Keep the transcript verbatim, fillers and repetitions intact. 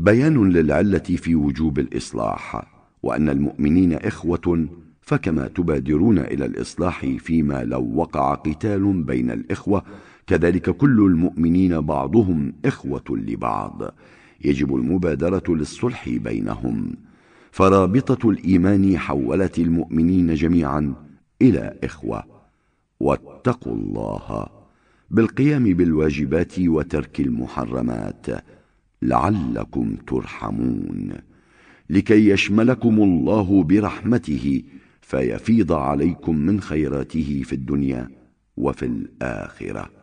بيان للعلة في وجوب الإصلاح، وأن المؤمنين إخوة، فكما تبادرون إلى الإصلاح فيما لو وقع قتال بين الإخوة، كذلك كل المؤمنين بعضهم إخوة لبعض، يجب المبادرة للصلح بينهم، فرابطة الإيمان حولت المؤمنين جميعا إلى إخوة. واتقوا الله بالقيام بالواجبات وترك المحرمات لعلكم ترحمون، لكي يشملكم الله برحمته فيفيض عليكم من خيراته في الدنيا وفي الآخرة.